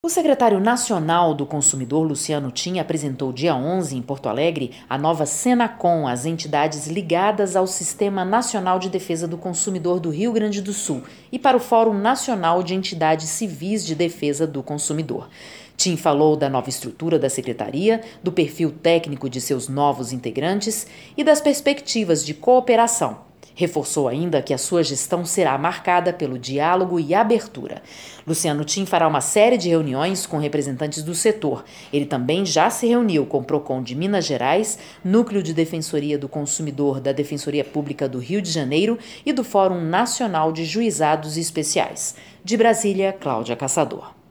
O secretário nacional do consumidor, Luciano Tim, apresentou dia 11, em Porto Alegre, a nova Senacom, as entidades ligadas ao Sistema Nacional de Defesa do Consumidor do Rio Grande do Sul e para o Fórum Nacional de Entidades Civis de Defesa do Consumidor. Tim falou da nova estrutura da secretaria, do perfil técnico de seus novos integrantes e das perspectivas de cooperação. Reforçou ainda que a sua gestão será marcada pelo diálogo e abertura. Luciano Tim fará uma série de reuniões com representantes do setor. Ele também já se reuniu com o Procon de Minas Gerais, Núcleo de Defensoria do Consumidor da Defensoria Pública do Rio de Janeiro e do Fórum Nacional de Juizados Especiais. De Brasília, Cláudia Caçador.